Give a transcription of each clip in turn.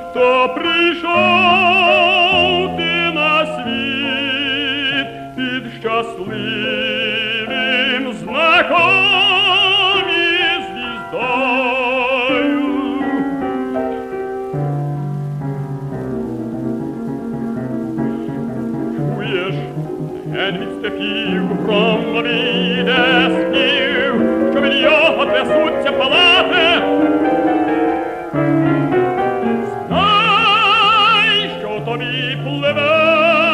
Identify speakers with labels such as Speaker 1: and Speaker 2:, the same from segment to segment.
Speaker 1: то прийшов ти на світ під щасливим знаком і звіздою. Чуєш, ген від степів громовий іде спів, що від його трясуться палати. Тобі пливе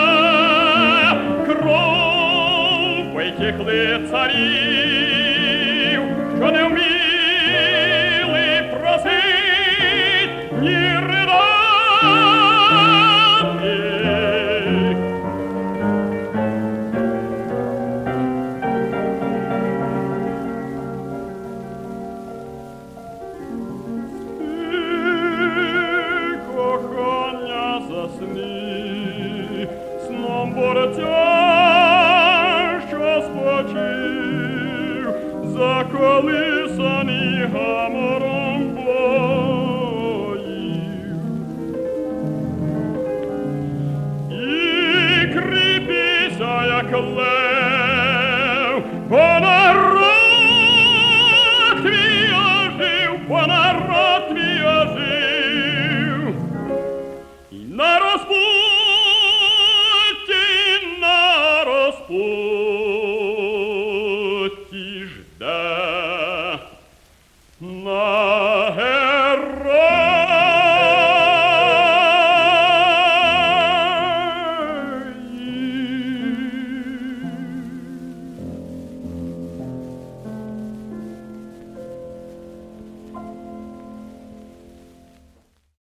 Speaker 1: кров, витікли царів, що не вміли просить ні ридати. Засни, сном борця